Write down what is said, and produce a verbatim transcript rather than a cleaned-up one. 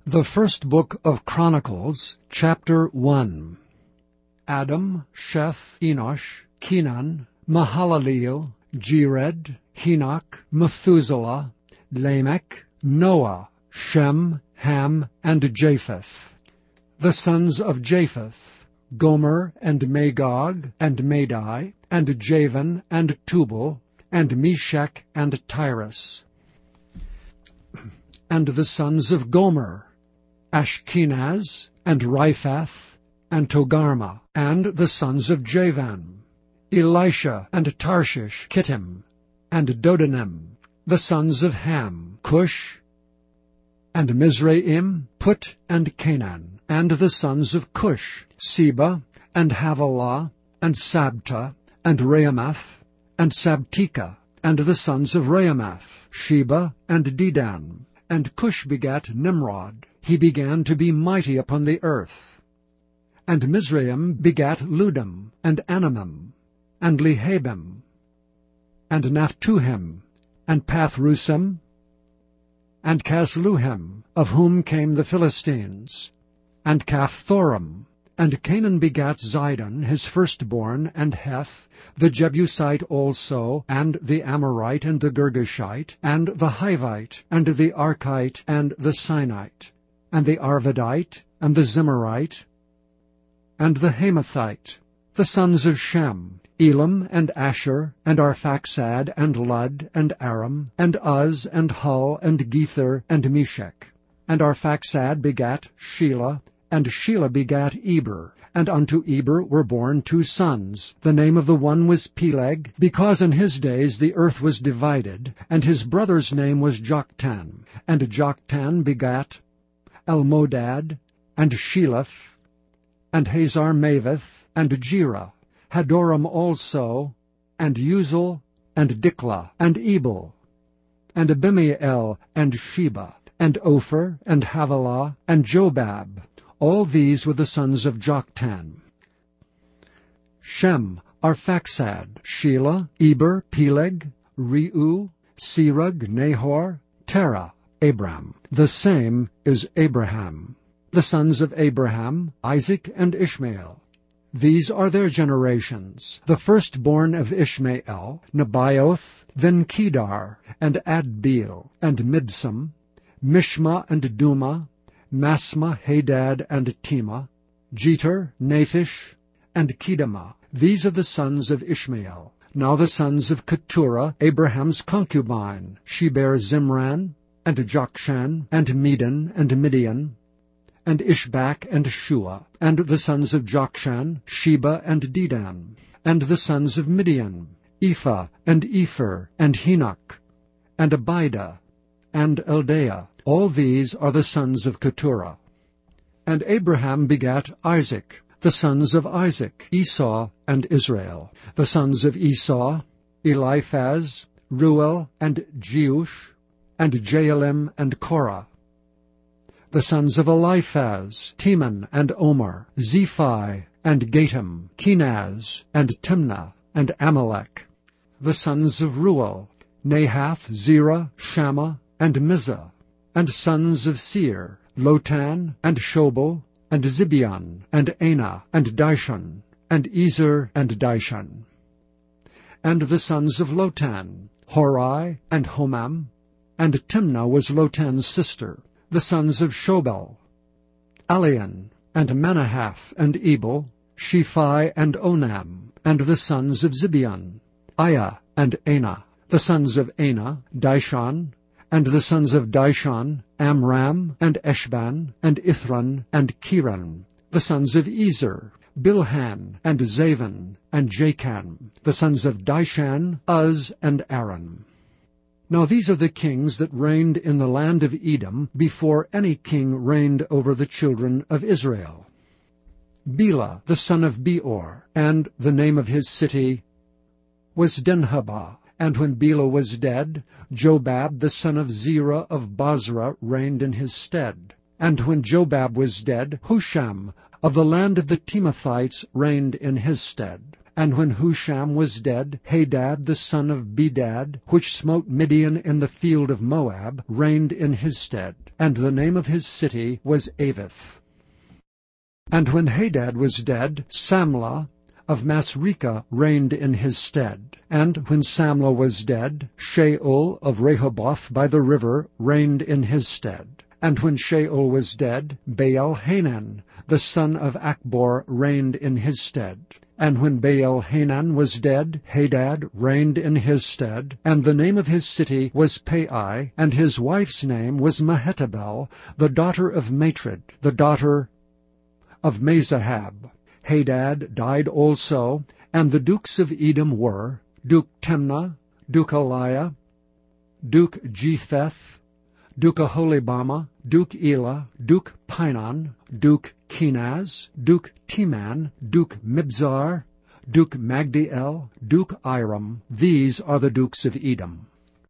The First Book of Chronicles, Chapter one. Adam, Sheth, Enosh, Kenan, Mahalaleel, Jered, Henoch, Methuselah, Lamech, Noah, Shem, Ham, and Japheth. The sons of Japheth, Gomer, and Magog, and Madai, and Javan, and Tubal, and Meshech, and Tyrus. And the sons of Gomer, Ashkenaz, and Riphath, and Togarmah. And the sons of Javan, Elisha, and Tarshish, Kittim, and Dodanim. The sons of Ham, Cush, and Mizraim, Put, and Canaan. And the sons of Cush, Seba, and Havilah, and Sabta, and Raamath, and Sabteka. And the sons of Raamath, Sheba, and Dedan. And Cush begat Nimrod. He began to be mighty upon the earth. And Mizraim begat Ludum, and Anamim, and Lehabim, and Naphtuhim, and Pathrusim, and Casluhim, of whom came the Philistines, and Caphthorim. And Canaan begat Zidon, his firstborn, and Heth, the Jebusite also, and the Amorite, and the Girgashite, and the Hivite, and the Archite, and the Sinite, and the Arvadite, and the Zimmerite, and the Hamathite. The sons of Shem, Elam, and Asher, and Arphaxad, and Lud, and Aram, and Uz, and Hul, and Gether, and Meshech. And Arphaxad begat Shelah, and Shelah begat Eber. And unto Eber were born two sons. The name of the one was Peleg, because in his days the earth was divided, and his brother's name was Joktan. And Joktan begat Almodad, and Sheleph, and Hazar-Maveth, and Jerah, Hadoram also, and Uzal, and Diklah, and Ebal, and Abimael, and Sheba, and Ophir, and Havilah, and Jobab. All these were the sons of Joktan. Shem, Arphaxad, Shelah, Eber, Peleg, Reu, Serug, Nahor, Terah, Abram. The same is Abraham. The sons of Abraham, Isaac, and Ishmael. These are their generations. The firstborn of Ishmael, Nebaioth, then Kedar, and Adbeel, and Mibsam, Mishma, and Duma, Masma, Hadad, and Tema, Jeter, Naphish, and Kedemah. These are the sons of Ishmael. Now the sons of Keturah, Abraham's concubine. She bare Zimran, and Jokshan, and Medan, and Midian, and Ishbak, and Shua. And the sons of Jokshan, Sheba, and Dedan. And the sons of Midian, Ephah, and Epher, and Henoch, and Abida, and Eldaah. All these are the sons of Keturah. And Abraham begat Isaac. The sons of Isaac, Esau, and Israel. The sons of Esau, Eliphaz, Reuel, and Jeush, and Jaalim, and Korah. The sons of Eliphaz, Teman, and Omar, Zephi, and Gatam, Kenaz, and Timnah, and Amalek. The sons of Reuel, Nahath, Zerah, Shammah, and Mizah. And sons of Seir, Lotan, and Shobal, and Zibeon, and Anah, and Dishon, and Ezer, and Dishon. And the sons of Lotan, Horai, and Homam, and Timnah was Lotan's sister. The sons of Shobal, Alian, and Manahath, and Ebal, Shephi, and Onam. And the sons of Zibeon, Aiah, and Anah. The sons of Anah, Dishon. And the sons of Dishon, Amram, and Eshban, and Ithran, and Kiran. The sons of Ezer, Bilhan, and Zavan, and Jachan. The sons of Dishan, Uz, and Aaron. Now these are the kings that reigned in the land of Edom before any king reigned over the children of Israel. Bela, the son of Beor, and the name of his city was Dinhabah. And when Bela was dead, Jobab the son of Zerah of Bozrah reigned in his stead. And when Jobab was dead, Husham of the land of the Temathites reigned in his stead. And when Husham was dead, Hadad the son of Bedad, which smote Midian in the field of Moab, reigned in his stead. And the name of his city was Avith. And when Hadad was dead, Samlah of Masrekah reigned in his stead. And when Samlah was dead, Shaul of Rehoboth by the river reigned in his stead. And when Shaul was dead, Baal-Hanan, the son of Achbor, reigned in his stead. And when Baal-Hanan was dead, Hadad reigned in his stead. And the name of his city was Pai, and his wife's name was Mehetabel, the daughter of Matred, the daughter of Mezahab. Hadad died also, and the dukes of Edom were Duke Timnah, Duke Eliah, Duke Jephtheth, Duke Aholibama, Duke Elah, Duke Pinon, Duke Kenaz, Duke Teman, Duke Mibzar, Duke Magdiel, Duke Iram. These are the dukes of Edom.